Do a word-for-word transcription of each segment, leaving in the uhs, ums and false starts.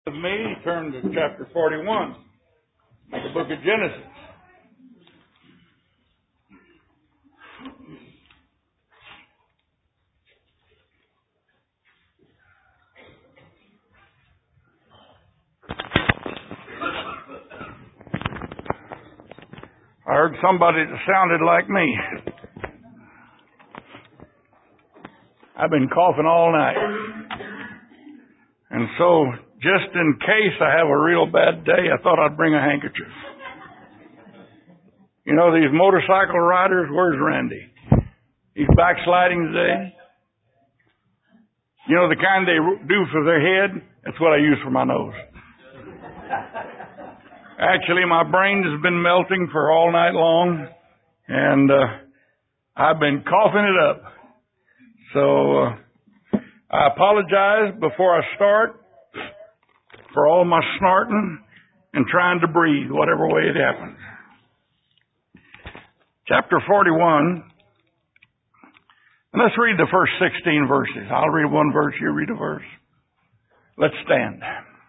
With me, turn to chapter forty-one, the book of Genesis. I heard somebody that sounded like me. I've been coughing all night. And so, just in case I have a real bad day, I thought I'd bring a handkerchief. You know, these motorcycle riders, where's Randy? He's backsliding today. You know, the kind they do for their head? That's what I use for my nose. Actually, my brain has been melting for all night long, and uh, I've been coughing it up. So, uh, I apologize before I start for all my snorting and trying to breathe, whatever way it happens. Chapter forty-one. And let's read the first sixteen verses. I'll read one verse, you read a verse. Let's stand.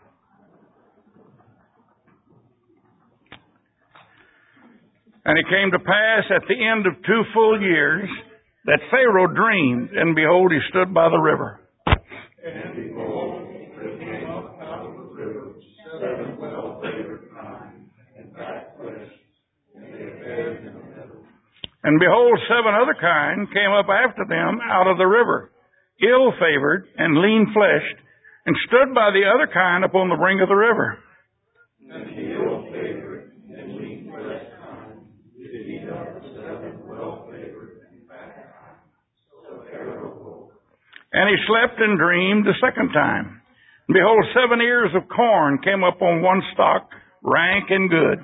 And it came to pass at the end of two full years that Pharaoh dreamed, and behold, he stood by the river. And behold, there came up out of the river seven well-favored kine and fat flesh, and they fed in the meadow. And behold, seven other kine came up after them out of the river, ill-favored and lean-fleshed, and stood by the other kine upon the brink of the river. And the ill-favored and lean-fleshed kine did eat up the seven well-favored and fat kine. So Pharaoh woke. And he slept and dreamed the second time. And behold, seven ears of corn came up on one stalk, rank and good.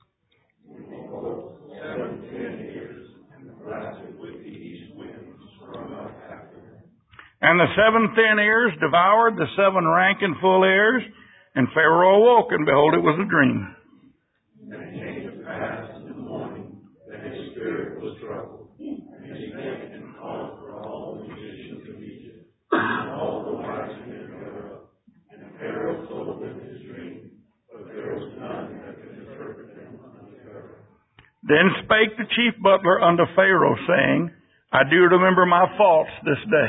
And behold, seven thin ears, and blasted with the east wind, sprung up after them. And the seven thin ears devoured the seven rank and full ears. And Pharaoh awoke, and behold, it was a dream. And it came to pass in the morning that his spirit was troubled, and he went and called for all the magicians of Egypt, and all the wise men thereof. And Pharaoh told them his dream, but there was none that could interpret them unto Pharaoh. Then spake the chief butler unto Pharaoh, saying, I do remember my faults this day.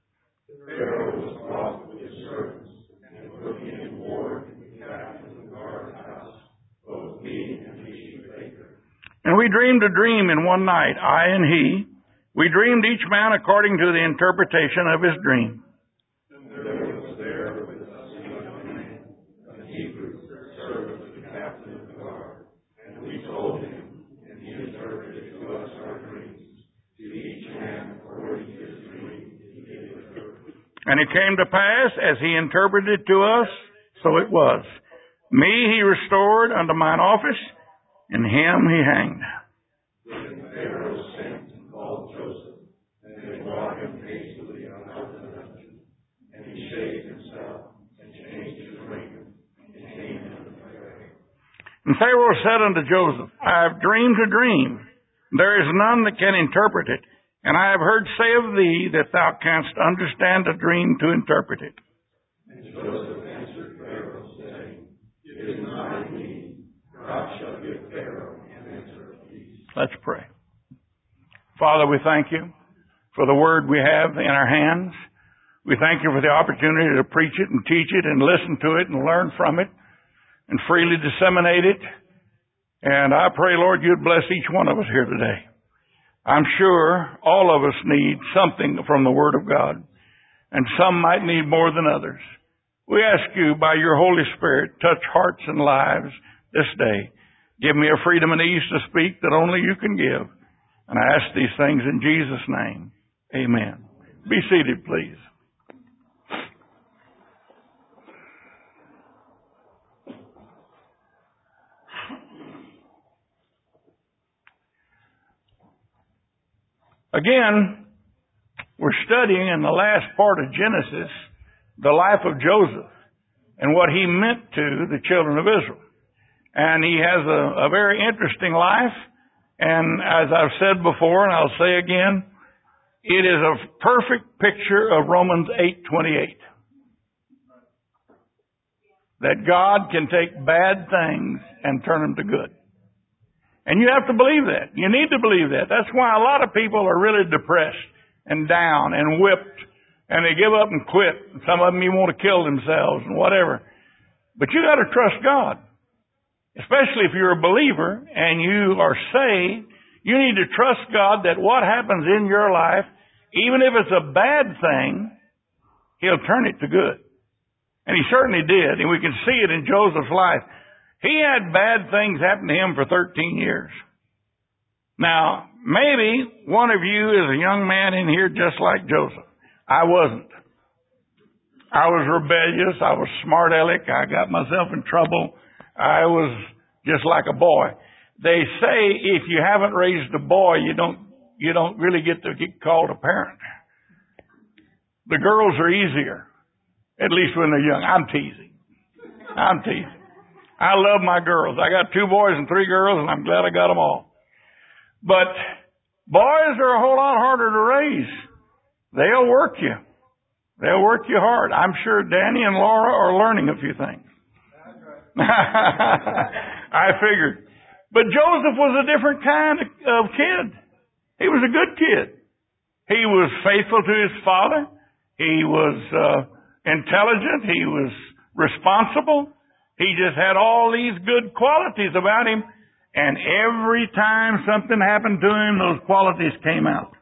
Pharaoh was wroth with his servants, and put me in ward with the captain of the guard house, both me and the chief baker. And we dreamed a dream in one night, I and he. We dreamed each man according to the interpretation of his dream. And there was there with us a young man, a Hebrew, servant of the captain of the guard. And we told him, and he interpreted to us our dreams. To each man according to his dream he did interpret. And it came to pass, as he interpreted to us, so it was. Me he restored unto mine office, and him he hanged. Then Pharaoh sent and called Joseph, and they brought him hastily out of the dungeon. And he shaved himself, and changed his raiment, and came into Pharaoh. And Pharaoh said unto Joseph, I have dreamed a dream. There is none that can interpret it. And I have heard say of thee that thou canst understand a dream to interpret it. And Joseph answered Pharaoh, saying, It is not in me. God shall give Pharaoh an answer of peace. Let's pray. Father, we thank you for the word we have in our hands. We thank you for the opportunity to preach it and teach it and listen to it and learn from it and freely disseminate it. And I pray, Lord, you'd bless each one of us here today. I'm sure all of us need something from the Word of God, and some might need more than others. We ask you, by your Holy Spirit, touch hearts and lives this day. Give me a freedom and ease to speak that only you can give. And I ask these things in Jesus' name. Amen. Be seated, please. Again, we're studying in the last part of Genesis the life of Joseph and what he meant to the children of Israel. And he has a, a very interesting life. And as I've said before, and I'll say again, it is a perfect picture of Romans eight twenty-eight. that God can take bad things and turn them to good. And you have to believe that. You need to believe that. That's why a lot of people are really depressed and down and whipped, and they give up and quit. Some of them even want to kill themselves and whatever. But you got to trust God. Especially if you're a believer and you are saved, you need to trust God that what happens in your life, even if it's a bad thing, He'll turn it to good. And He certainly did. And we can see it in Joseph's life. He had bad things happen to him for thirteen years. Now, maybe one of you is a young man in here just like Joseph. I wasn't. I was rebellious. I was smart aleck. I got myself in trouble. I was just like a boy. They say if you haven't raised a boy, you don't, you don't really get to get called a parent. The girls are easier, at least when they're young. I'm teasing. I'm teasing. I love my girls. I got two boys and three girls, and I'm glad I got them all. But boys are a whole lot harder to raise. They'll work you. They'll work you hard. I'm sure Danny and Laura are learning a few things. I figured. But Joseph was a different kind of kid. He was a good kid. He was faithful to his father. He was uh, intelligent. He was responsible. He just had all these good qualities about him. And every time something happened to him, those qualities came out.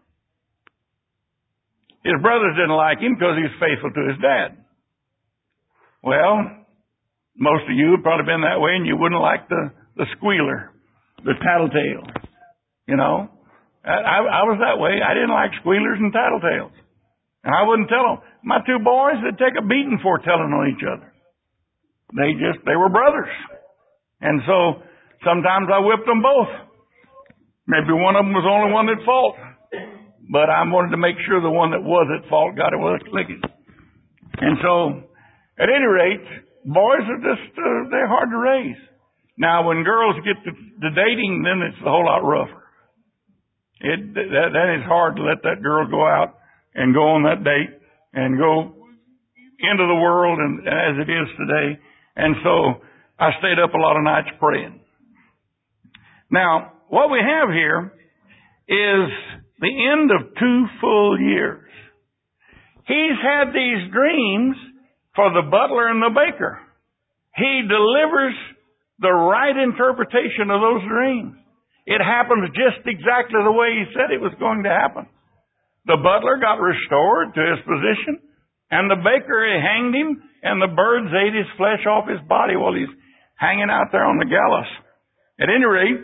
His brothers didn't like him because he was faithful to his dad. Well, most of you have probably been that way, and you wouldn't like the, the squealer, the tattletale. You know, I, I was that way. I didn't like squealers and tattletales. And I wouldn't tell them. My two boys, they'd take a beating for telling on each other. They just, they were brothers. And so sometimes I whipped them both. Maybe one of them was the only one at fault. But I wanted to make sure the one that was at fault got it with a licking. And so, at any rate, boys are just, uh, they're hard to raise. Now, when girls get to, to dating, then it's a whole lot rougher. It, that, that is hard to let that girl go out and go on that date and go into the world and, as it is today. And so I stayed up a lot of nights praying. Now, what we have here is the end of two full years. He's had these dreams for the butler and the baker. He delivers the right interpretation of those dreams. It happens just exactly the way he said it was going to happen. The butler got restored to his position, and the baker hanged him, and the birds ate his flesh off his body while he's hanging out there on the gallows. At any rate,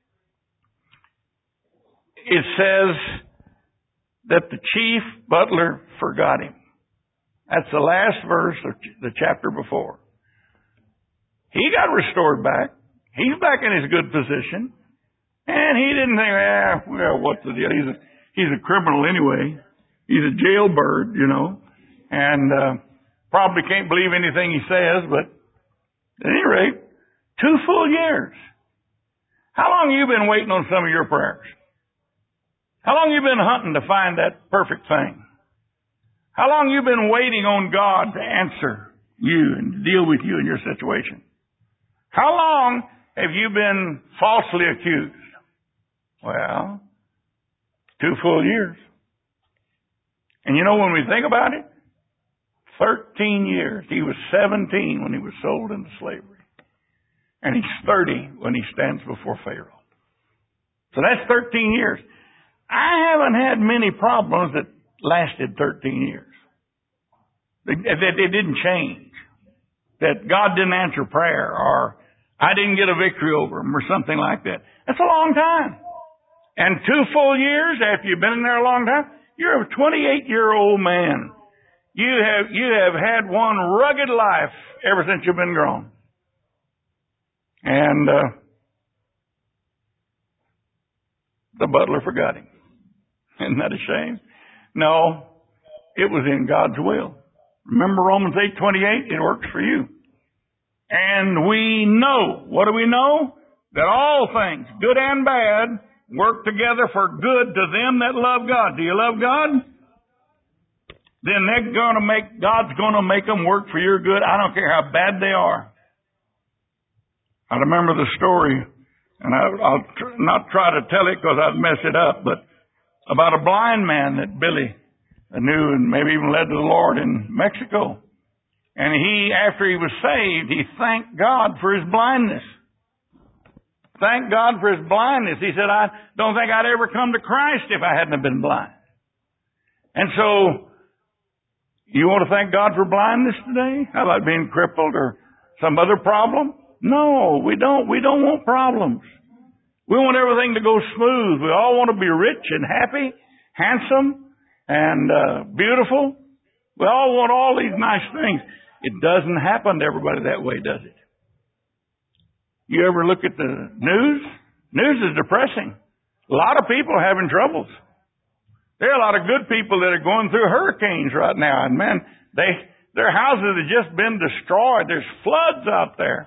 it says that the chief butler forgot him. That's the last verse of the chapter before. He got restored back. He's back in his good position. And he didn't think, ah, well, what's the deal? He's a, he's a criminal anyway. He's a jailbird, you know. And uh, probably can't believe anything he says, but at any rate, two full years. How long have you been waiting on some of your prayers? How long have you been hunting to find that perfect thing? How long have you been waiting on God to answer you and deal with you in your situation? How long have you been falsely accused? Well, two full years. And you know, when we think about it, thirteen years. He was seventeen when he was sold into slavery. And he's thirty when he stands before Pharaoh. So that's thirteen years. I haven't had many problems that lasted thirteen years. That it didn't change. That God didn't answer prayer, or I didn't get a victory over him, or something like that. That's a long time. And two full years after you've been in there a long time, you're a twenty-eight-year-old man. You have, you have had one rugged life ever since you've been grown. And uh, the butler forgot him. Isn't that a shame? No, it was in God's will. Remember Romans eight twenty-eight? It works for you. And we know, what do we know? That all things, good and bad, work together for good to them that love God. Do you love God? Then they're going to make, God's going to make them work for your good. I don't care how bad they are. I remember the story, and I, I'll tr- not try to tell it because I'd mess it up, but about a blind man that Billy knew and maybe even led to the Lord in Mexico. And he, after he was saved, he thanked God for his blindness. Thank God for his blindness. He said, I don't think I'd ever come to Christ if I hadn't have been blind. And so, you want to thank God for blindness today? How about being crippled or some other problem? No, we don't. We don't want problems. We want everything to go smooth. We all want to be rich and happy, handsome, and uh, beautiful. We all want all these nice things. It doesn't happen to everybody that way, does it? You ever look at the news? News is depressing. A lot of people are having troubles. There are a lot of good people that are going through hurricanes right now. And man, they their houses have just been destroyed. There's floods out there.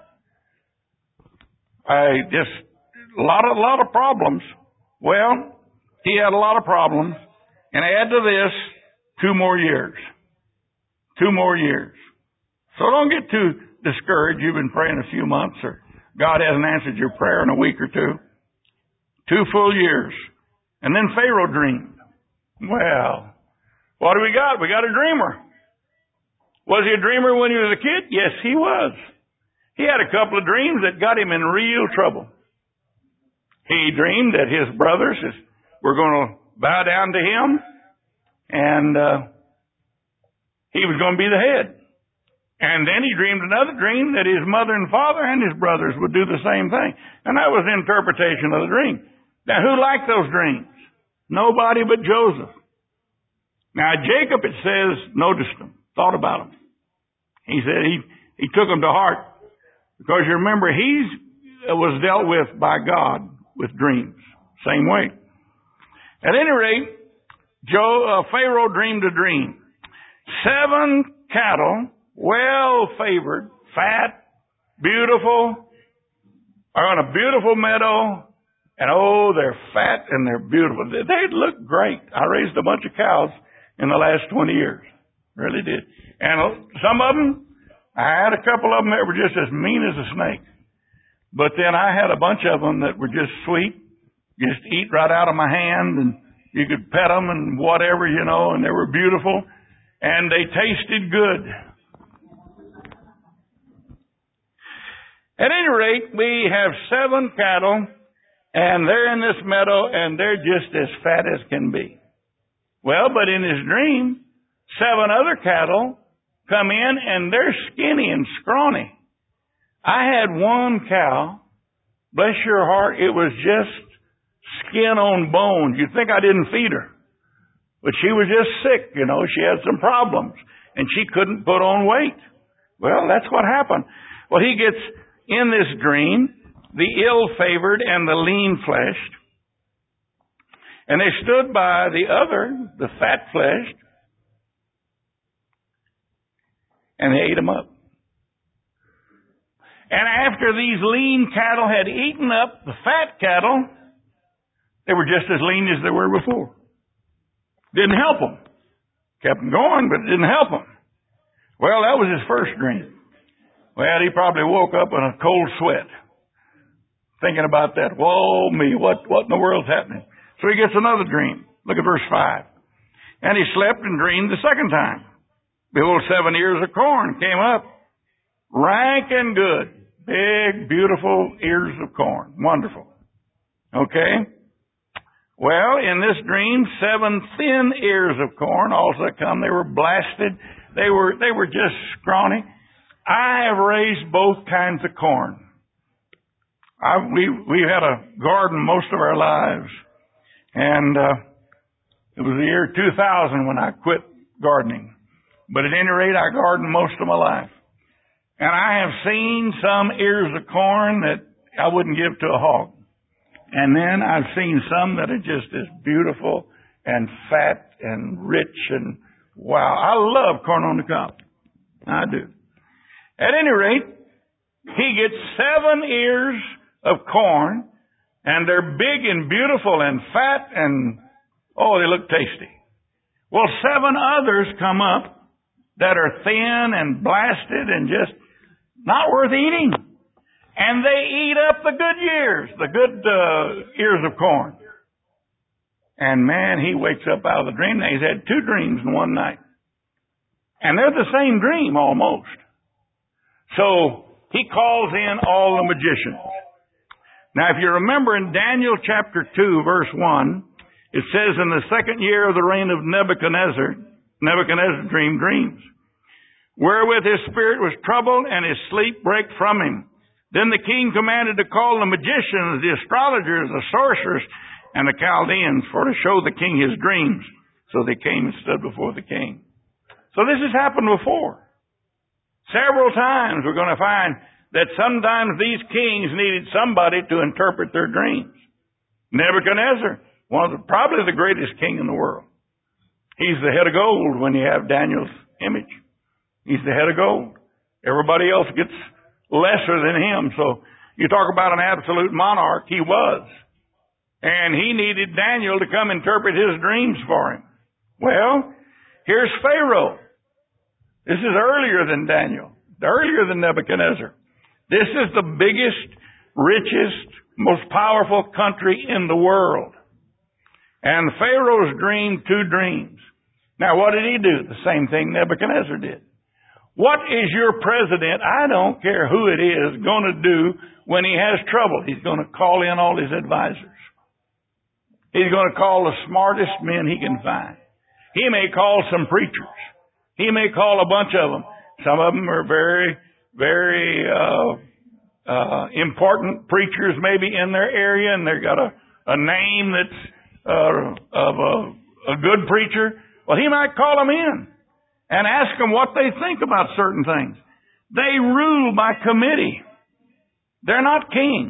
I just a lot of a lot of problems. Well, he had a lot of problems. And add to this two more years. Two more years. So don't get too discouraged. You've been praying a few months or God hasn't answered your prayer in a week or two. Two full years. And then Pharaoh dreamed. Well, what do we got? We got a dreamer. Was he a dreamer when he was a kid? Yes, he was. He had a couple of dreams that got him in real trouble. He dreamed that his brothers were going to bow down to him, and uh, he was going to be the head. And then he dreamed another dream that his mother and father and his brothers would do the same thing. And that was the interpretation of the dream. Now, who liked those dreams? Nobody but Joseph. Now, Jacob, it says, noticed them, thought about them. He said he, he took them to heart. Because you remember, he was dealt with by God with dreams. Same way. At any rate, Joe, uh, Pharaoh dreamed a dream. Seven cattle, well favored, fat, beautiful, are on a beautiful meadow. And oh, they're fat and they're beautiful. They, they look great. I raised a bunch of cows in the last twenty years. Really did. And some of them, I had a couple of them that were just as mean as a snake. But then I had a bunch of them that were just sweet. Just eat right out of my hand, and you could pet them and whatever, you know, and they were beautiful. And they tasted good. At any rate, we have seven cattle, and they're in this meadow, and they're just as fat as can be. Well, but in his dream, seven other cattle come in, and they're skinny and scrawny. I had one cow, bless your heart, it was just skin on bones. You'd think I didn't feed her. But she was just sick, you know. She had some problems, and she couldn't put on weight. Well, that's what happened. Well, he gets in this dream, the ill-favored and the lean-fleshed, and they stood by the other, the fat-fleshed, and they ate them up. And after these lean cattle had eaten up the fat cattle, they were just as lean as they were before. Didn't help them. Kept them going, but it didn't help them. Well, that was his first dream. Well, he probably woke up in a cold sweat, thinking about that. Whoa, me, what, what in the world's happening? So he gets another dream. Look at verse five. And he slept and dreamed the second time. Behold, seven ears of corn came up, rank and good. Big, beautiful ears of corn. Wonderful. Okay? Well, in this dream, seven thin ears of corn also come. They were blasted. They were, they were just scrawny. I have raised both kinds of corn. I, we, we had a garden most of our lives. And, uh, it was the year two thousand when I quit gardening. But at any rate, I gardened most of my life. And I have seen some ears of corn that I wouldn't give to a hog. And then I've seen some that are just as beautiful and fat and rich and wow. I love corn on the cob. I do. At any rate, he gets seven ears of corn, and they're big and beautiful and fat and, oh, they look tasty. Well, seven others come up that are thin and blasted and just not worth eating. And they eat up the good years, the good uh, ears of corn. And man, he wakes up out of the dream. Now, he's had two dreams in one night. And they're the same dream almost. So he calls in all the magicians. Now, if you remember in Daniel chapter two, verse one, it says, in the second year of the reign of Nebuchadnezzar, Nebuchadnezzar dreamed dreams, wherewith his spirit was troubled, and his sleep brake from him. Then the king commanded to call the magicians, the astrologers, the sorcerers, and the Chaldeans, for to show the king his dreams. So they came and stood before the king. So this has happened before. Several times we're going to find that sometimes these kings needed somebody to interpret their dreams. Nebuchadnezzar, one of the, probably the greatest king in the world. He's the head of gold when you have Daniel's image. He's the head of gold. Everybody else gets lesser than him. So you talk about an absolute monarch, he was. And he needed Daniel to come interpret his dreams for him. Well, here's Pharaoh. This is earlier than Daniel, earlier than Nebuchadnezzar. This is the biggest, richest, most powerful country in the world. And Pharaoh's dreamed two dreams. Now, what did he do? The same thing Nebuchadnezzar did. What is your president, I don't care who it is, going to do when he has trouble? He's going to call in all his advisors. He's going to call the smartest men he can find. He may call some preachers. He may call a bunch of them. Some of them are very, very uh, uh, important preachers maybe in their area, and they've got a, a name that's uh, of a, a good preacher. Well, he might call them in and ask them what they think about certain things. They rule by committee. They're not kings.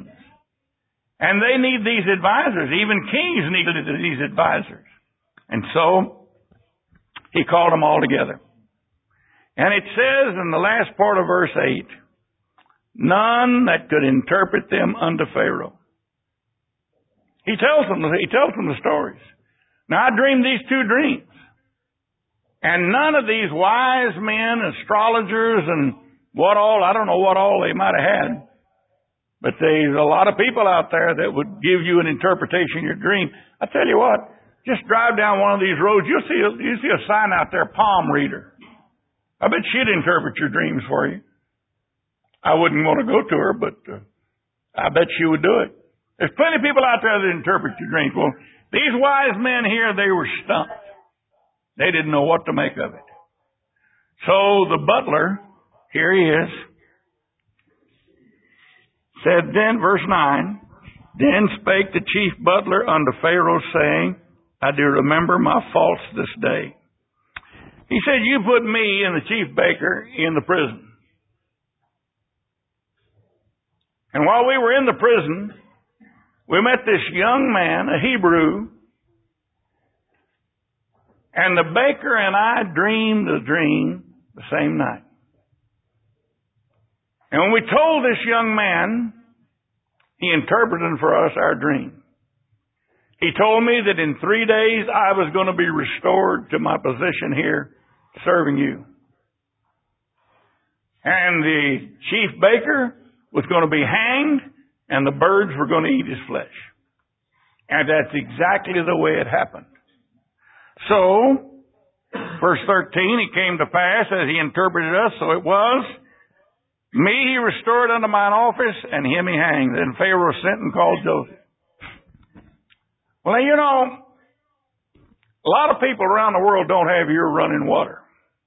And they need these advisors. Even kings need these advisors. And so, he called them all together. And it says in the last part of verse eight, none that could interpret them unto Pharaoh. He tells them, he tells them the stories. Now, I dreamed these two dreams. And none of these wise men, astrologers, and what all, I don't know what all they might have had. But there's a lot of people out there that would give you an interpretation of your dream. I tell you what, just drive down one of these roads, you'll see a, you'll see a sign out there, palm reader. I bet she'd interpret your dreams for you. I wouldn't want to go to her, but uh, I bet she would do it. There's plenty of people out there that interpret your dreams. Well, these wise men here, they were stumped. They didn't know what to make of it. So the butler, here he is, said then, verse nine, then spake the chief butler unto Pharaoh, saying, I do remember my faults this day. He said, you put me and the chief baker in the prison. And while we were in the prison, we met this young man, a Hebrew, and the baker and I dreamed a dream the same night. And when we told this young man, he interpreted for us our dream. He told me that in three days I was going to be restored to my position here serving you. And the chief baker was going to be hanged, and the birds were going to eat his flesh. And that's exactly the way it happened. So, verse thirteen, it came to pass as he interpreted us, so it was. Me he restored unto mine office, and him he hanged. Then Pharaoh sent and called Joseph. Well, you know, a lot of people around the world don't have your running water.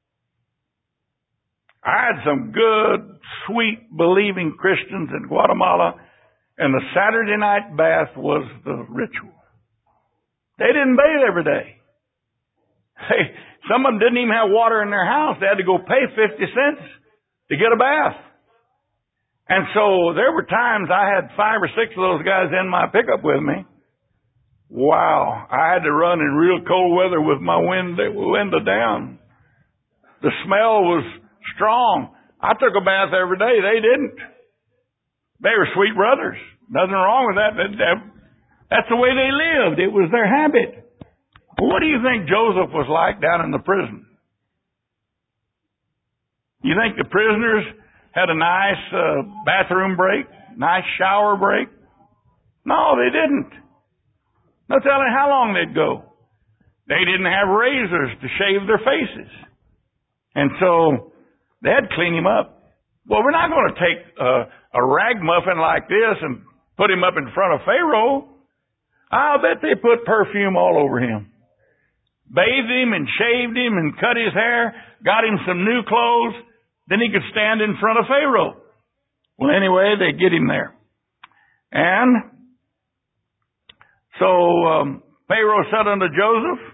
I had some good, sweet, believing Christians in Guatemala, and the Saturday night bath was the ritual. They didn't bathe every day. Hey, some of them didn't even have water in their house. They had to go pay fifty cents to get a bath. And so there were times I had five or six of those guys in my pickup with me. Wow. I had to run in real cold weather with my window, window down. The smell was strong. I took a bath every day. They didn't. They were sweet brothers. Nothing wrong with that. That's the way they lived. It was their habit. What do you think Joseph was like down in the prison? You think the prisoners had a nice uh, bathroom break? nice shower break. No, they didn't. No telling how long they'd go. They didn't have razors to shave their faces. And so they had to clean him up. Well, we're not going to take a, a ragamuffin like this and put him up in front of Pharaoh. I'll bet they put perfume all over him. Bathed him and shaved him and cut his hair, got him some new clothes, then he could stand in front of Pharaoh. Well, anyway, they get him there. And so um, Pharaoh said unto Joseph,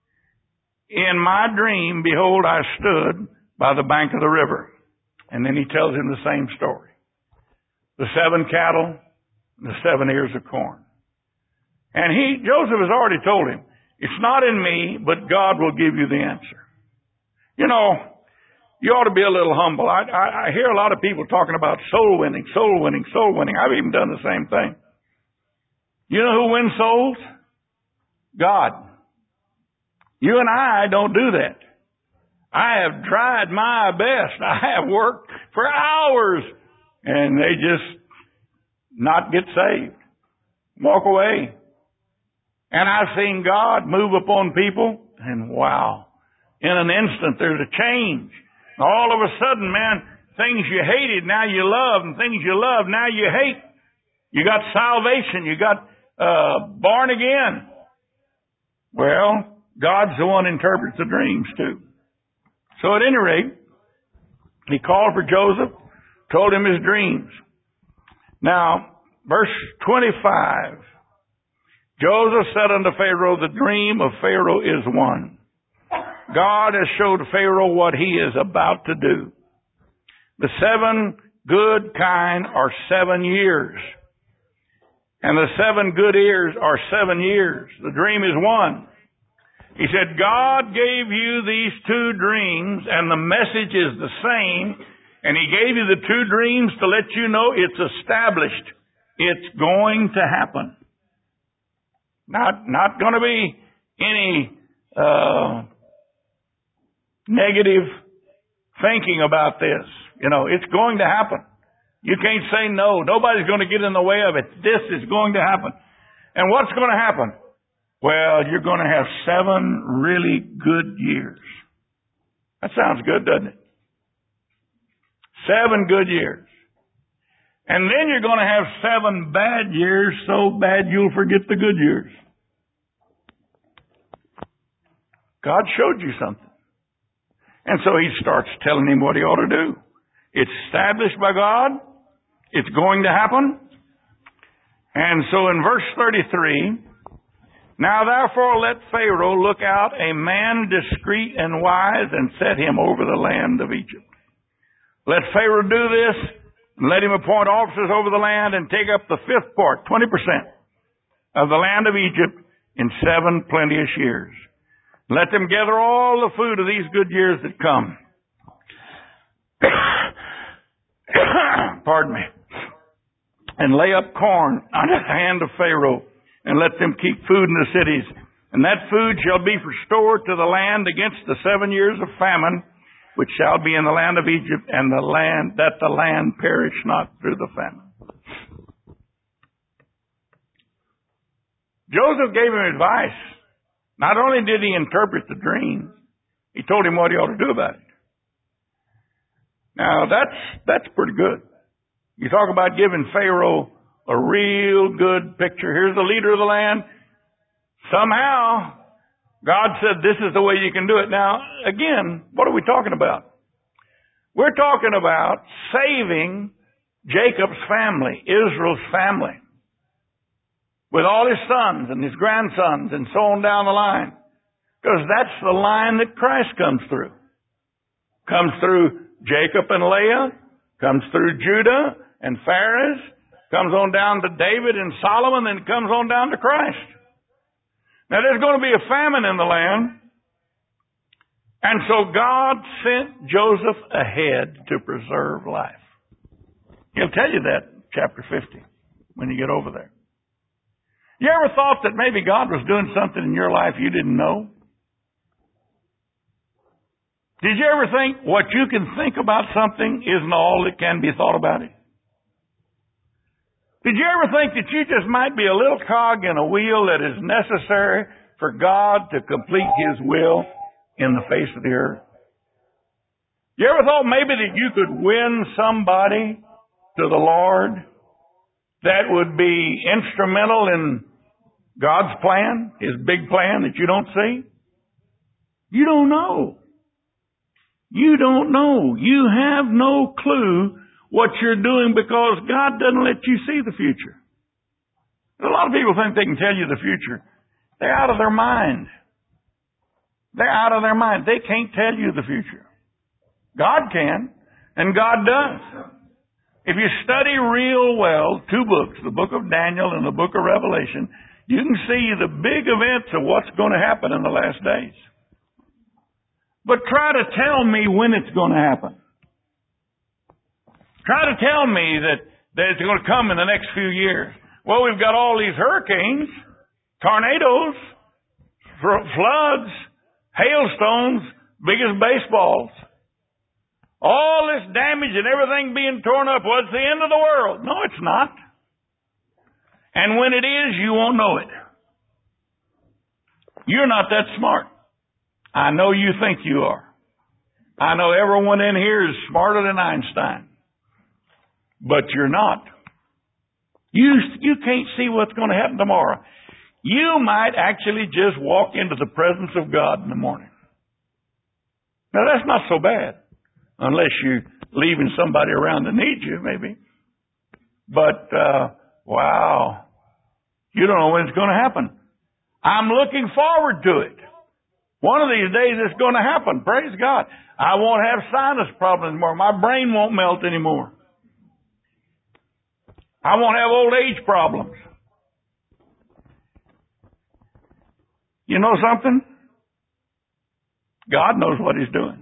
in my dream, behold, I stood by the bank of the river. And then he tells him the same story. The seven cattle, and the seven ears of corn. And he, Joseph has already told him, it's not in me, but God will give you the answer. You know, you ought to be a little humble. I, I, I hear a lot of people talking about soul winning, soul winning, soul winning. I've even done the same thing. You know who wins souls? God. You and I don't do that. I have tried my best. I have worked for hours, and they just not get saved. Walk away. And I've seen God move upon people, and wow, in an instant there's a change. All of a sudden, man, things you hated now you love, and things you love now you hate. You got salvation. You got uh, born again. Well, God's the one who interprets the dreams too. So at any rate, he called for Joseph, told him his dreams. Now, verse twenty-five. Joseph said unto Pharaoh, the dream of Pharaoh is one. God has showed Pharaoh what he is about to do. The seven good kine are seven years. And the seven good ears are seven years. The dream is one. He said, God gave you these two dreams, and the message is the same. And he gave you the two dreams to let you know it's established. It's going to happen. Not, not going to be any uh, negative thinking about this. You know, it's going to happen. You can't say no. Nobody's going to get in the way of it. This is going to happen. And what's going to happen? Well, you're going to have seven really good years. That sounds good, doesn't it? Seven good years. And then you're going to have seven bad years, so bad you'll forget the good years. God showed you something. And so he starts telling him what he ought to do. It's established by God. It's going to happen. And so in verse thirty-three, now therefore let Pharaoh look out a man discreet and wise and set him over the land of Egypt. Let Pharaoh do this, and let him appoint officers over the land and take up the fifth part, twenty percent, of the land of Egypt in seven plenteous years. Let them gather all the food of these good years that come. Pardon me. And lay up corn under the hand of Pharaoh, and let them keep food in the cities. And that food shall be for store to the land against the seven years of famine, which shall be in the land of Egypt, and the land, that the land perish not through the famine. Joseph gave him advice. Not only did he interpret the dream, he told him what he ought to do about it. Now, that's, that's pretty good. You talk about giving Pharaoh a real good picture. Here's the leader of the land. Somehow, God said this is the way you can do it. Now, again, what are we talking about? We're talking about saving Jacob's family, Israel's family, with all his sons and his grandsons and so on down the line. Because that's the line that Christ comes through. Comes through Jacob and Leah, comes through Judah and Phares, comes on down to David and Solomon, and comes on down to Christ. Now there's going to be a famine in the land. And so God sent Joseph ahead to preserve life. He'll tell you that, chapter fifty, when you get over there. You ever thought that maybe God was doing something in your life you didn't know? Did you ever think what you can think about something isn't all that can be thought about it? Did you ever think that you just might be a little cog in a wheel that is necessary for God to complete His will in the face of the earth? You ever thought maybe that you could win somebody to the Lord that would be instrumental in God's plan, His big plan that you don't see? You don't know. You don't know. You have no clue what you're doing because God doesn't let you see the future. A lot of people think they can tell you the future. They're out of their mind. They're out of their mind. They can't tell you the future. God can, and God does. If you study real well two books, the book of Daniel and the book of Revelation, you can see the big events of what's going to happen in the last days. But try to tell me when it's going to happen. Try to tell me that, that it's going to come in the next few years. Well, we've got all these hurricanes, tornadoes, floods, hailstones, big as baseballs. All this damage and everything being torn up. Well, it's the end of the world. No, it's not. And when it is, you won't know it. You're not that smart. I know you think you are. I know everyone in here is smarter than Einstein. But you're not. You, you can't see what's going to happen tomorrow. You might actually just walk into the presence of God in the morning. Now, that's not so bad. Unless you're leaving somebody around that needs you, maybe. But, uh, wow. You don't know when it's going to happen. I'm looking forward to it. One of these days it's going to happen. Praise God. I won't have sinus problems anymore. My brain won't melt anymore. I won't have old age problems. You know something? God knows what He's doing.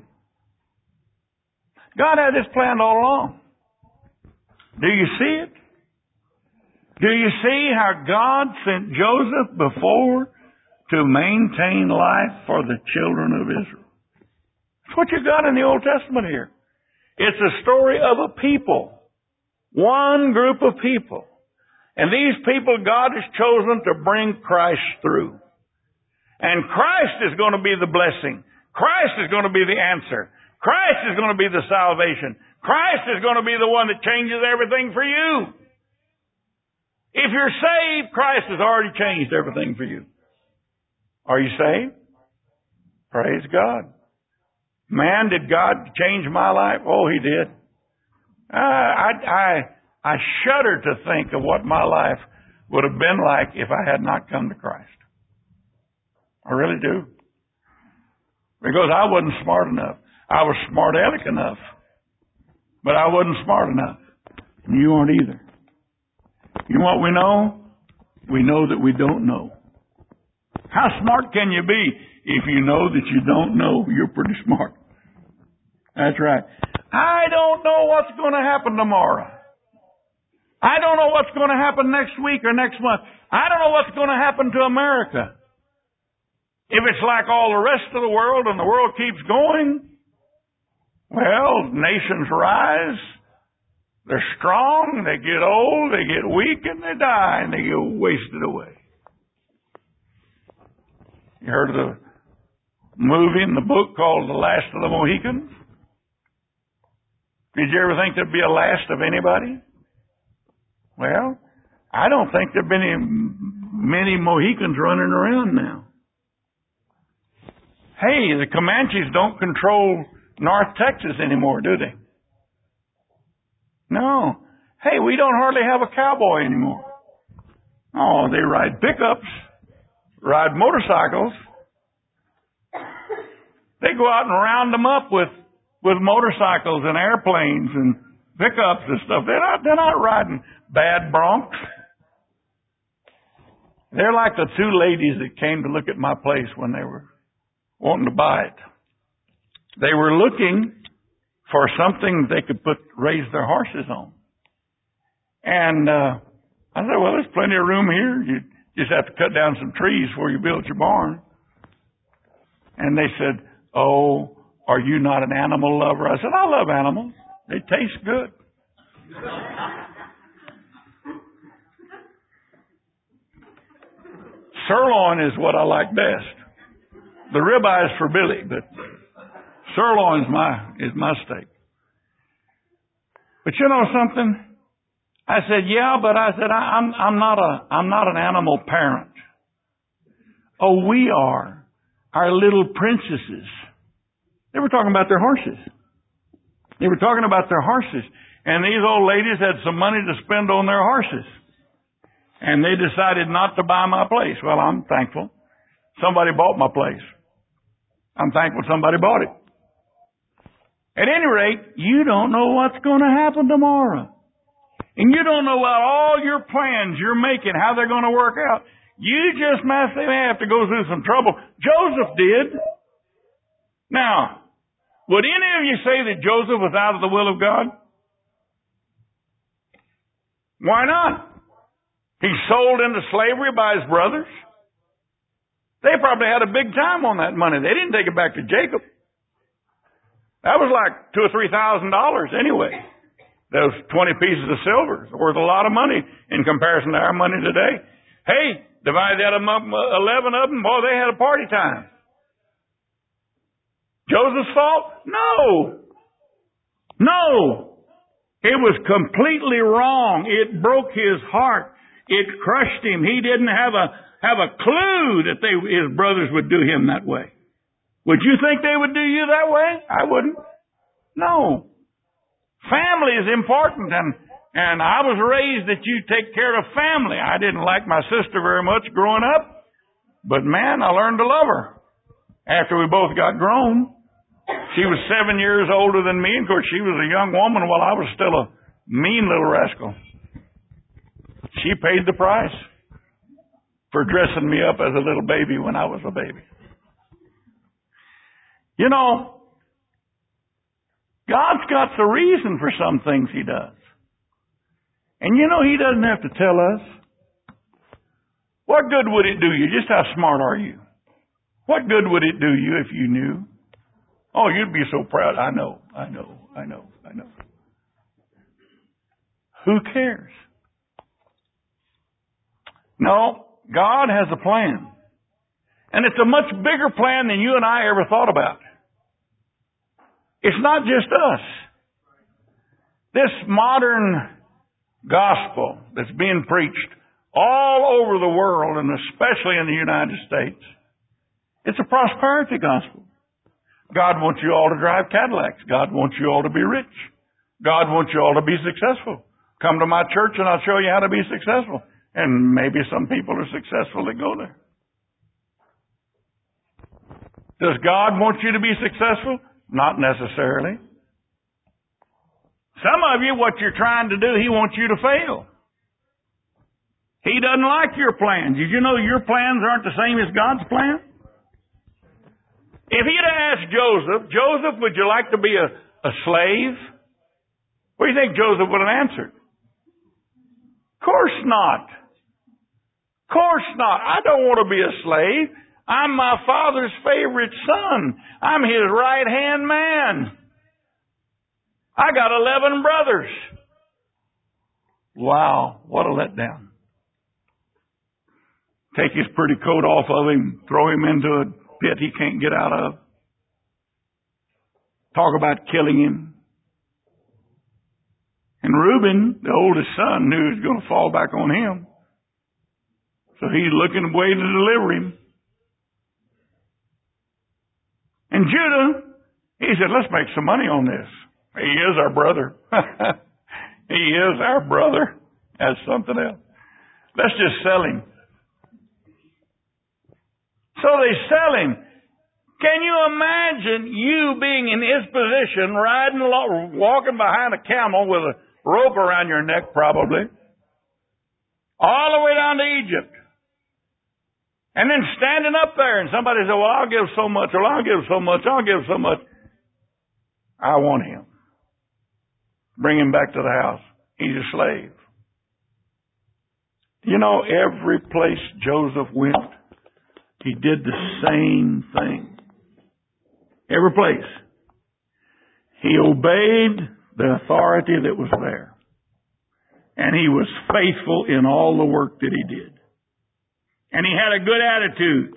God had this planned all along. Do you see it? Do you see how God sent Joseph before to maintain life for the children of Israel? That's what you got in the Old Testament here. It's a story of a people. One group of people. And these people God has chosen to bring Christ through. And Christ is going to be the blessing. Christ is going to be the answer. Christ is going to be the salvation. Christ is going to be the one that changes everything for you. If you're saved, Christ has already changed everything for you. Are you saved? Praise God. Man, did God change my life? Oh, He did. Uh, I, I, I shudder to think of what my life would have been like if I had not come to Christ. I really do. Because I wasn't smart enough. I was smart aleck enough, but I wasn't smart enough. And you aren't either. You know what we know? We know that we don't know. How smart can you be if you know that you don't know? You're pretty smart. That's right. I don't know what's going to happen tomorrow. I don't know what's going to happen next week or next month. I don't know what's going to happen to America. If it's like all the rest of the world and the world keeps going, well, nations rise, they're strong, they get old, they get weak, and they die, and they get wasted away. You heard of the movie and the book called The Last of the Mohicans? Did you ever think there'd be a last of anybody? Well, I don't think there've been any, many Mohicans running around now. Hey, the Comanches don't control North Texas anymore, do they? No. Hey, we don't hardly have a cowboy anymore. Oh, they ride pickups, ride motorcycles. They go out and round them up with, with motorcycles and airplanes and pickups and stuff. They're not, they're not riding bad broncs. They're like the two ladies that came to look at my place when they were wanting to buy it. They were looking for something they could put raise their horses on. And uh, I said, well, there's plenty of room here. You just have to cut down some trees before you build your barn. And they said, oh, are you not an animal lover? I said, I love animals. They taste good. Sirloin is what I like best. The ribeye is for Billy, but sirloin is my, is my steak. But you know something? I said, yeah, but I said, I, I'm, I'm not a, I'm not an animal parent. Oh, we are. Our little princesses. They were talking about their horses. They were talking about their horses. And these old ladies had some money to spend on their horses. And they decided not to buy my place. Well, I'm thankful. Somebody bought my place. I'm thankful somebody bought it. At any rate, you don't know what's going to happen tomorrow. And you don't know about all your plans you're making, how they're going to work out. You just might have to go through some trouble. Joseph did. Now, would any of you say that Joseph was out of the will of God? Why not? He's sold into slavery by his brothers. They probably had a big time on that money. They didn't take it back to Jacob. That was like two or three thousand dollars anyway. Those twenty pieces of silver are worth a lot of money in comparison to our money today. Hey, divide that among eleven of them, boy, they had a party time. Joseph's fault? No. No. It was completely wrong. It broke his heart. It crushed him. He didn't have a have a clue that they his brothers would do him that way. Would you think they would do you that way? I wouldn't. No. Family is important, and and I was raised that you take care of family. I didn't like my sister very much growing up, but man, I learned to love her after we both got grown. She was seven years older than me, and of course she was a young woman while I was still a mean little rascal. She paid the price for dressing me up as a little baby when I was a baby. You know, God's got the reason for some things He does. And you know, He doesn't have to tell us. What good would it do you? Just how smart are you? What good would it do you if you knew? Oh, you'd be so proud. I know, I know, I know, I know. Who cares? No, God has a plan. And it's a much bigger plan than you and I ever thought about. It's not just us. This modern gospel that's being preached all over the world, and especially in the United States, it's a prosperity gospel. God wants you all to drive Cadillacs. God wants you all to be rich. God wants you all to be successful. Come to my church and I'll show you how to be successful. And maybe some people are successful that go there. Does God want you to be successful? Not necessarily. Some of you, what you're trying to do, He wants you to fail. He doesn't like your plans. Did you know your plans aren't the same as God's plan? If He'd asked Joseph, Joseph, would you like to be a, a slave? What do you think Joseph would have answered? Of course not. Of course not. I don't want to be a slave. I'm my father's favorite son. I'm his right-hand man. I got eleven brothers. Wow, what a letdown. Take his pretty coat off of him, throw him into a pit he can't get out of. Talk about killing him. And Reuben, the oldest son, knew he was going to fall back on him. So he's looking a way to deliver him. And Judah, he said, let's make some money on this. He is our brother. He is our brother. That's something else. Let's just sell him. So they sell him. Can you imagine you being in his position, riding along, walking behind a camel with a rope around your neck probably, all the way down to Egypt? And then standing up there and somebody said, well, I'll give so much, or I'll give so much, I'll give so much. I want him. Bring him back to the house. He's a slave. You know, every place Joseph went, he did the same thing. Every place. He obeyed the authority that was there. And he was faithful in all the work that he did. and he had a good attitude.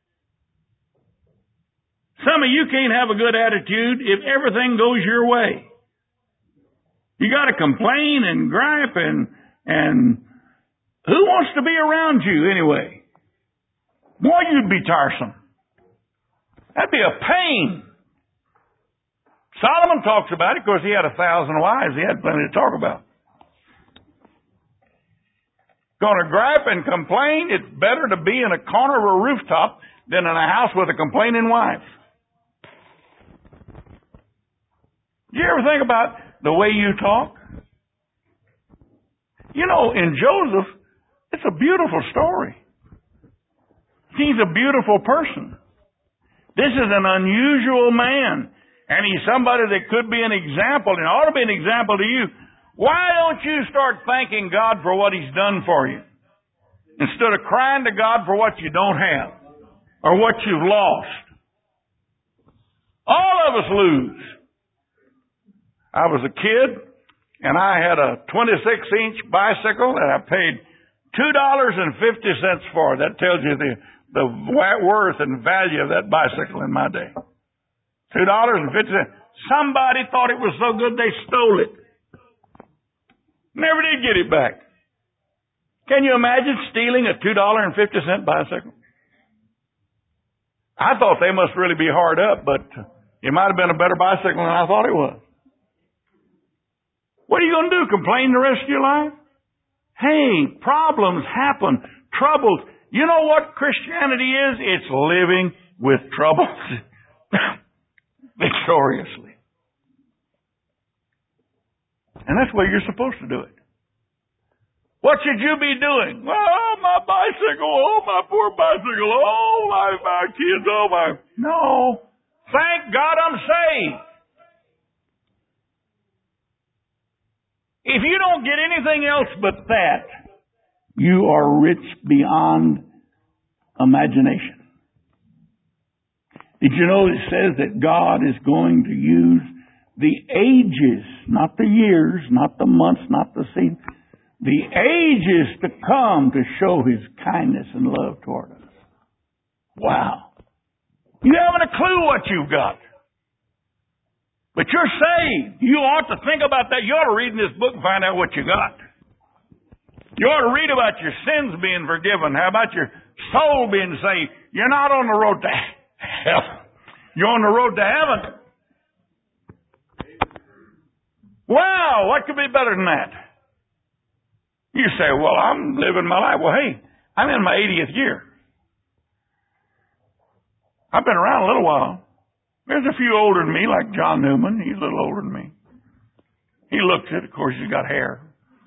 Some of you can't have a good attitude if everything goes your way. You got to complain and gripe, and and who wants to be around you anyway? Boy, you'd be tiresome. That'd be a pain. Solomon talks about it. Of course, he had a thousand wives. He had plenty to talk about. Going to gripe and complain? It's better to be in a corner of a rooftop than in a house with a complaining wife. Do you ever think about the way you talk? You know, in Joseph, it's a beautiful story. He's a beautiful person. This is an unusual man. And he's somebody that could be an example, and ought to be an example to you. Why don't you start thanking God for what He's done for you, instead of crying to God for what you don't have, or what you've lost? All of us lose. I was a kid, and I had a twenty-six inch bicycle that I paid two dollars and fifty cents for. That tells you the, the worth and value of that bicycle in my day. two dollars and fifty cents. Somebody thought it was so good they stole it. Never did get it back. Can you imagine stealing a two dollars and fifty cent bicycle? I thought they must really be hard up, but it might have been a better bicycle than I thought it was. What are you going to do? Complain the rest of your life? Hey, problems happen. Troubles. You know what Christianity is? It's living with troubles victoriously. And that's where you're supposed to do it. What should you be doing? Oh, my bicycle. Oh, my poor bicycle. Oh, my, my kids. Oh, my. No. Thank God I'm saved. If you don't get anything else but that, you are rich beyond imagination. Did you know it says that God is going to use the ages, not the years, not the months, not the seasons, the ages to come to show His kindness and love toward us? Wow. You haven't a clue what you've got. But you're saved. You ought to think about that. You ought to read in this book and find out what you got. You ought to read about your sins being forgiven. How about your soul being saved? You're not on the road to hell. You're on the road to heaven. Wow, what could be better than that? You say, well, I'm living my life. Well, hey, I'm in my eightieth year. I've been around a little while. There's a few older than me, like John Newman. He's a little older than me. He looks it. Of course, he's got hair.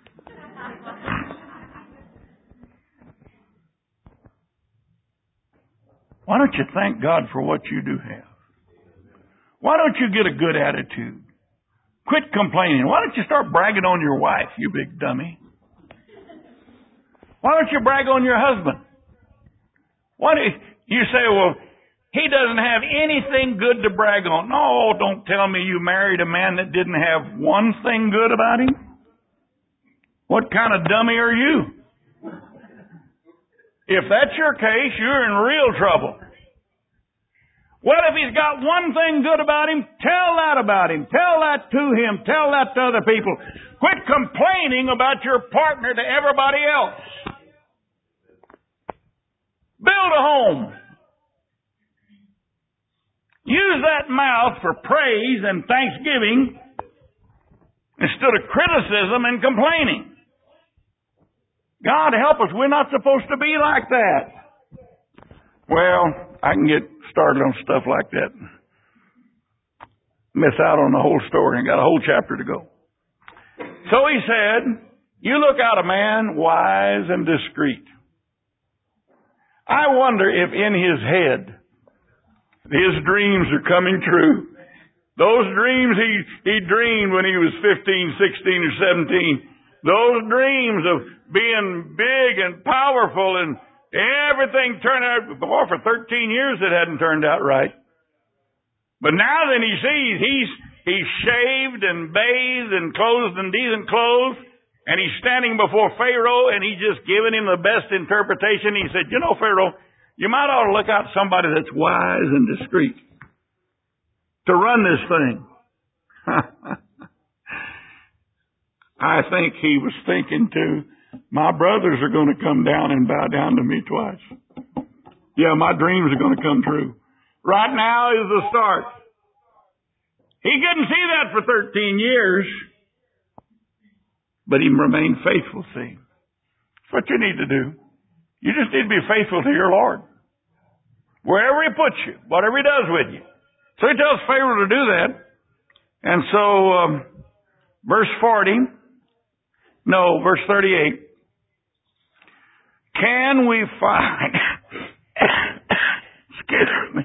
Why don't you thank God for what you do have? Why don't you get a good attitude? Quit complaining. Why don't you start bragging on your wife, you big dummy? Why don't you brag on your husband? Why do you, you say, well, he doesn't have anything good to brag on. No, don't tell me you married a man that didn't have one thing good about him. What kind of dummy are you? If that's your case, you're in real trouble. Well, if he's got one thing good about him, tell that about him. Tell that to him. Tell that to other people. Quit complaining about your partner to everybody else. Build a home. Use that mouth for praise and thanksgiving instead of criticism and complaining. God help us. We're not supposed to be like that. Well, I can get started on stuff like that. Miss out on the whole story and got a whole chapter to go. So he said, you look out a man wise and discreet. I wonder if in his head his dreams are coming true. Those dreams he, he dreamed when he was fifteen, sixteen, or seventeen. Those dreams of being big and powerful and everything turned out. Boy, for thirteen years it hadn't turned out right. But now then he sees he's, he's shaved and bathed and clothed in decent clothes. And he's standing before Pharaoh, and he's just giving him the best interpretation. He said, you know, Pharaoh, you might ought to look out somebody that's wise and discreet to run this thing. I think he was thinking too, my brothers are going to come down and bow down to me twice. Yeah, my dreams are going to come true. Right now is the start. He couldn't see that for thirteen years. But he remained faithful, see. That's what you need to do. You just need to be faithful to your Lord. Wherever he puts you, whatever he does with you. So he tells Pharaoh to do that. And so, um, verse forty, no, verse thirty-eight. Can we find, excuse me,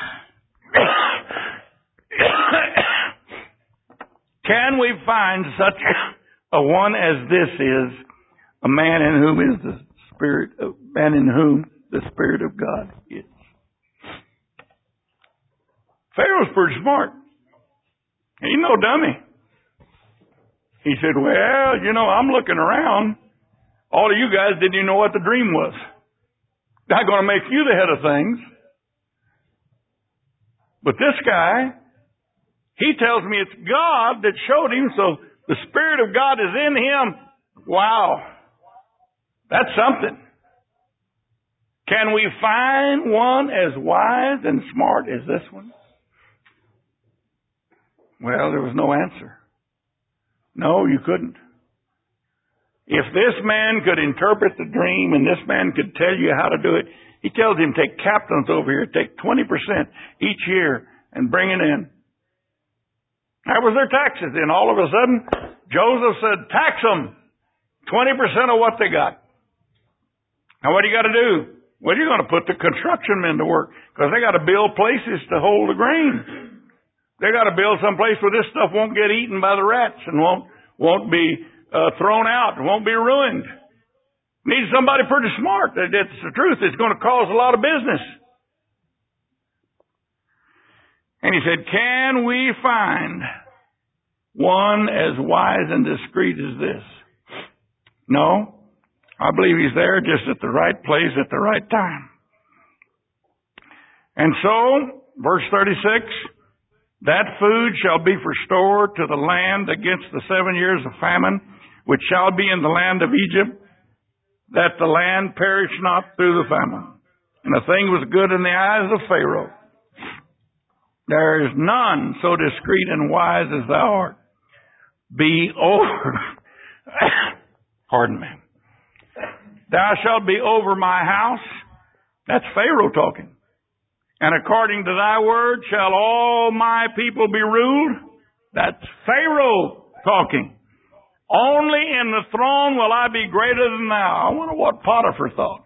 can we find such a one as this is, a man in whom is the Spirit of, man in whom the Spirit of God is. Pharaoh's pretty smart. He's no dummy. He said, well, you know, I'm looking around. All of you guys didn't even know what the dream was. I'm going to make you the head of things. But this guy, he tells me it's God that showed him, so the Spirit of God is in him. Wow. That's something. Can we find one as wise and smart as this one? Well, there was no answer. No, you couldn't. If this man could interpret the dream and this man could tell you how to do it, he tells him, take captains over here, take twenty percent each year and bring it in. That was their taxes. And all of a sudden, Joseph said, tax them twenty percent of what they got. Now what do you got to do? Well, you're going to put the construction men to work because they got to build places to hold the grain. They got to build some place where this stuff won't get eaten by the rats and won't won't be uh, thrown out and won't be ruined. Needs somebody pretty smart. That's the truth. It's going to cause a lot of business. And he said, can we find one as wise and discreet as this? No. I believe he's there just at the right place at the right time. And so, verse thirty-six, that food shall be for store to the land against the seven years of famine, which shall be in the land of Egypt, that the land perish not through the famine. And the thing was good in the eyes of Pharaoh. There is none so discreet and wise as thou art. Be over, pardon me. Thou shalt be over my house. That's Pharaoh talking. And according to thy word shall all my people be ruled. That's Pharaoh talking. Only in the throne will I be greater than thou. I wonder what Potiphar thought.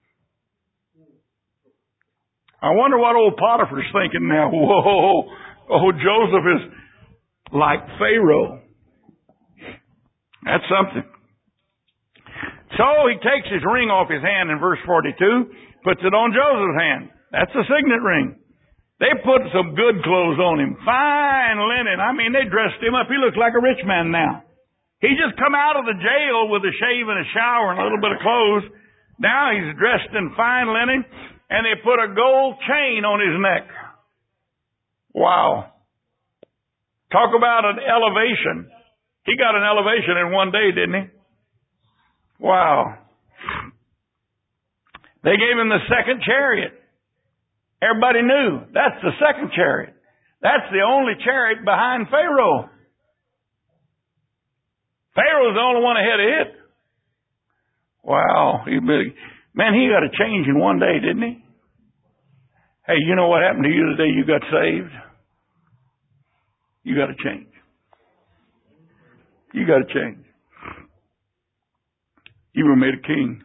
I wonder what old Potiphar's thinking now. Whoa, oh, Joseph is like Pharaoh. That's something. So he takes his ring off his hand in verse forty-two, puts it on Joseph's hand. That's a signet ring. They put some good clothes on him. Fine linen. I mean, they dressed him up. He looks like a rich man now. He just come out of the jail with a shave and a shower and a little bit of clothes. Now he's dressed in fine linen, and they put a gold chain on his neck. Wow. Talk about an elevation. He got an elevation in one day, didn't he? Wow. They gave him the second chariot. Everybody knew that's the second chariot. That's the only chariot behind Pharaoh. Pharaoh's the only one ahead of it. Wow. He really, man, he got a change in one day, didn't he? Hey, you know what happened to you the day you got saved? You got to change. You got to change. You were made a king.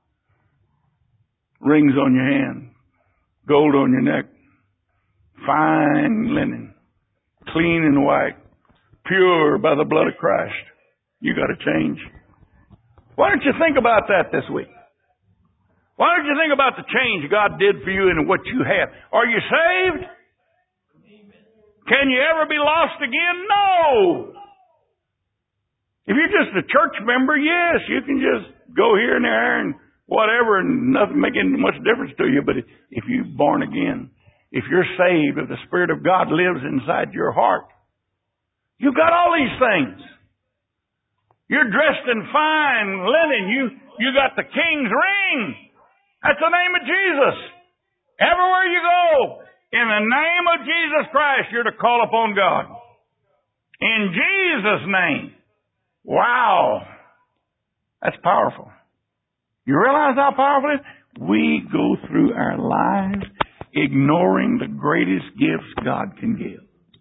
Rings on your hand. Gold on your neck. Fine linen. Clean and white. Pure by the blood of Christ. You got to change. Why don't you think about that this week? Why don't you think about the change God did for you and what you have? Are you saved? Can you ever be lost again? No! If you're just a church member, yes, you can just go here and there and whatever and nothing making much difference to you. But if you're born again, if you're saved, if the Spirit of God lives inside your heart, you've got all these things. You're dressed in fine linen. You, you got the King's ring. That's the name of Jesus. Everywhere you go, in the name of Jesus Christ, you're to call upon God. In Jesus' name. Wow. That's powerful. You realize how powerful it is? We go through our lives ignoring the greatest gifts God can give.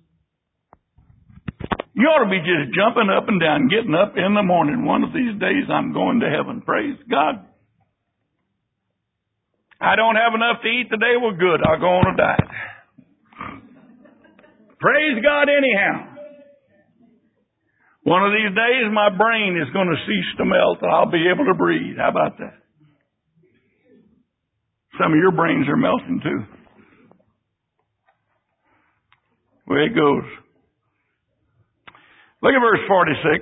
You ought to be just jumping up and down, getting up in the morning. One of these days I'm going to heaven. Praise God. I don't have enough to eat today. Well, good. I'll go on a diet. Praise God anyhow. One of these days, my brain is going to cease to melt and I'll be able to breathe. How about that? Some of your brains are melting too. Way it goes. Look at verse forty-six.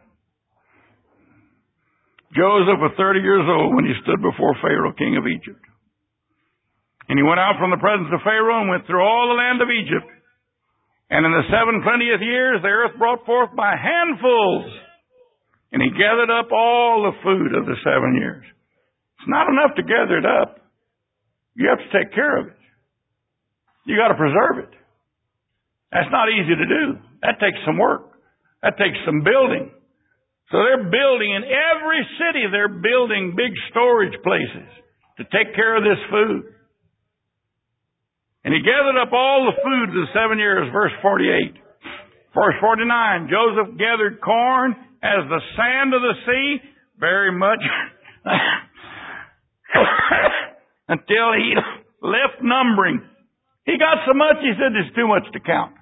Joseph was thirty years old when he stood before Pharaoh, king of Egypt. And he went out from the presence of Pharaoh and went through all the land of Egypt. And in the seven twentieth years, the earth brought forth by handfuls. And he gathered up all the food of the seven years. It's not enough to gather it up. You have to take care of it. You got to preserve it. That's not easy to do. That takes some work. That takes some building. So they're building, in every city, they're building big storage places to take care of this food. And he gathered up all the food of the seven years, verse forty-eight. Verse forty-nine, Joseph gathered corn as the sand of the sea, very much, until he left numbering. He got so much, he said, there's too much to count.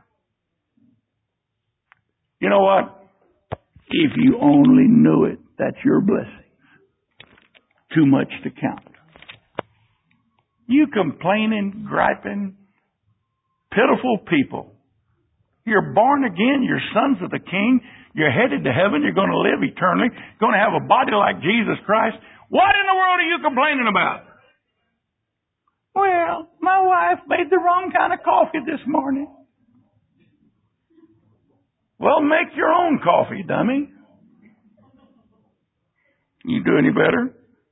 You know what? If you only knew it, that's your blessing. Too much to count. You complaining, griping, pitiful people. You're born again. You're sons of the King. You're headed to heaven. You're going to live eternally. You're going to have a body like Jesus Christ. What in the world are you complaining about? Well, my wife made the wrong kind of coffee this morning. Well, make your own coffee, dummy. You do any better?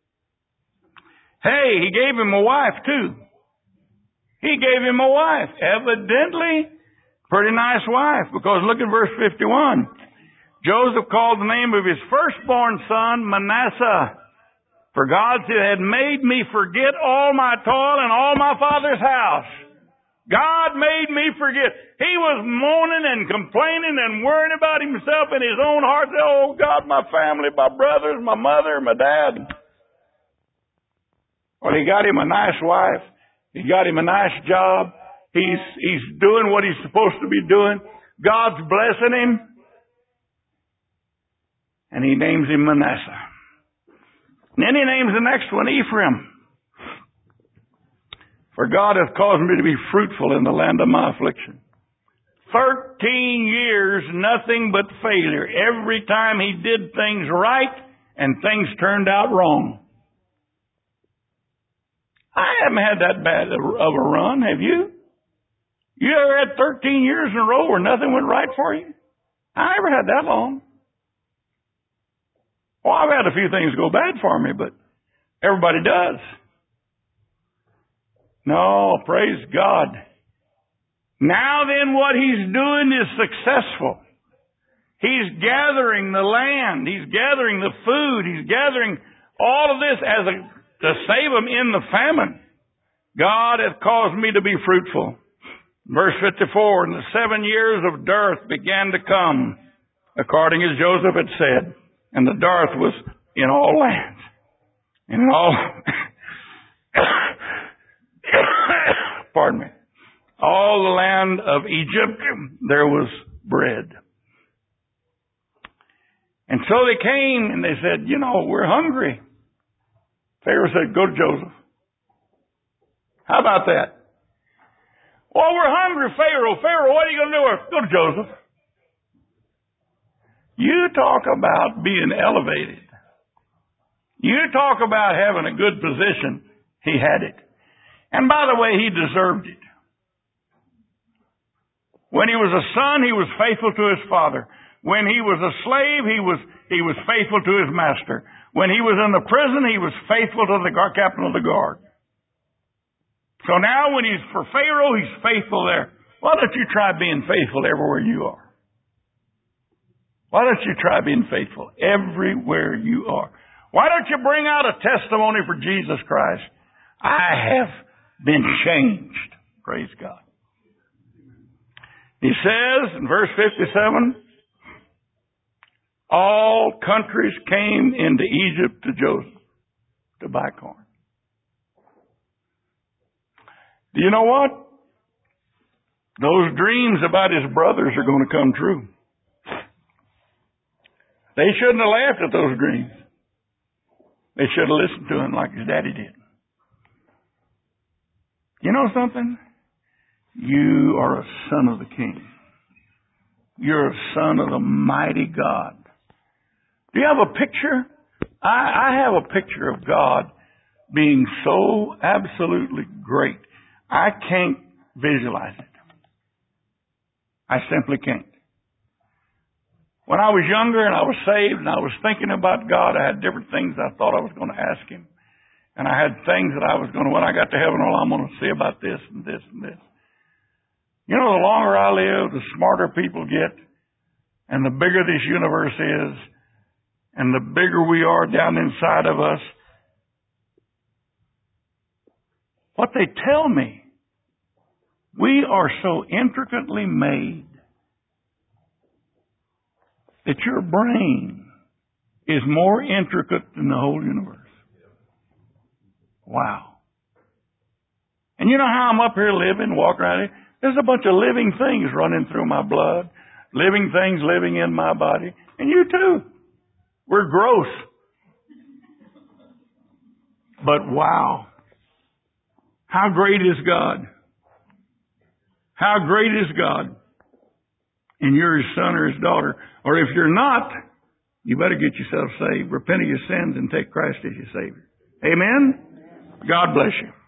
Hey, he gave him a wife, too. He gave him a wife. Evidently, pretty nice wife. Because look at verse fifty-one. Joseph called the name of his firstborn son Manasseh. For God had made me forget all my toil and all my father's house. God made me forget. He was moaning and complaining and worrying about himself in his own heart. Oh, God, my family, my brothers, my mother, my dad. Well, he got him a nice wife. He got him a nice job. He's, he's doing what he's supposed to be doing. God's blessing him. And he names him Manasseh. And then he names the next one Ephraim. For God hath caused me to be fruitful in the land of my affliction. Thirteen years, nothing but failure. Every time he did things right and things turned out wrong. I haven't had that bad of a run, have you? You ever had thirteen years in a row where nothing went right for you? I never had that long. Well, I've had a few things go bad for me, but everybody does. No, praise God. Now then, what he's doing is successful. He's gathering the land. He's gathering the food. He's gathering all of this as a, to save them in the famine. God hath caused me to be fruitful. Verse fifty-four, and the seven years of dearth began to come, according as Joseph had said. And the dearth was in all lands. And in all... Pardon me. All the land of Egypt, there was bread. And so they came and they said, you know, we're hungry. Pharaoh said, go to Joseph. How about that? Well, we're hungry, Pharaoh. Pharaoh, what are you going to do? Go to Joseph. You talk about being elevated. You talk about having a good position. He had it. And by the way, he deserved it. When he was a son, he was faithful to his father. When he was a slave, he was, he was faithful to his master. When he was in the prison, he was faithful to the captain of the guard. So now when he's for Pharaoh, he's faithful there. Why don't you try being faithful everywhere you are? Why don't you try being faithful everywhere you are? Why don't you bring out a testimony for Jesus Christ? I have been changed. Praise God. He says in verse fifty-seven, all countries came into Egypt to Joseph to buy corn. Do you know what? Those dreams about his brothers are going to come true. They shouldn't have laughed at those dreams. They should have listened to him like his daddy did. You know something? You are a son of the King. You're a son of the mighty God. Do you have a picture? I, I have a picture of God being so absolutely great. I can't visualize it. I simply can't. When I was younger and I was saved and I was thinking about God, I had different things I thought I was going to ask Him. And I had things that I was going to, when I got to heaven, well, I'm going to see about this and this and this. You know, the longer I live, the smarter people get, and the bigger this universe is, and the bigger we are down inside of us. What they tell me, we are so intricately made that your brain is more intricate than the whole universe. Wow. And you know how I'm up here living, walking around here? There's a bunch of living things running through my blood, living things living in my body, and you too. We're gross. But wow. How great is God? How great is God? And you're His son or His daughter. Or if you're not, you better get yourself saved. Repent of your sins and take Christ as your Savior. Amen? God bless you.